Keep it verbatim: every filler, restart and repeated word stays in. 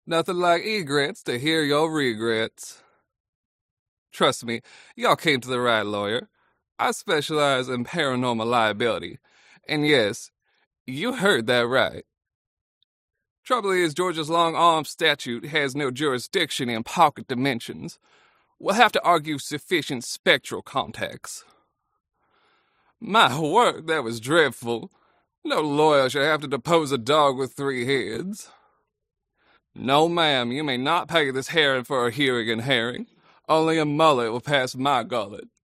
Nothing like egrets to hear your regrets. Trust me, y'all came to the right lawyer. I specialize in paranormal liability. And yes, you heard that right. Trouble is, Georgia's long-arm statute has no jurisdiction in pocket dimensions. We'll have to argue sufficient spectral contacts. My word, that was dreadful. No lawyer should have to depose a dog with three heads. No, ma'am, you may not pay this herring for a hearing and herring. Only a mullet will pass my gullet.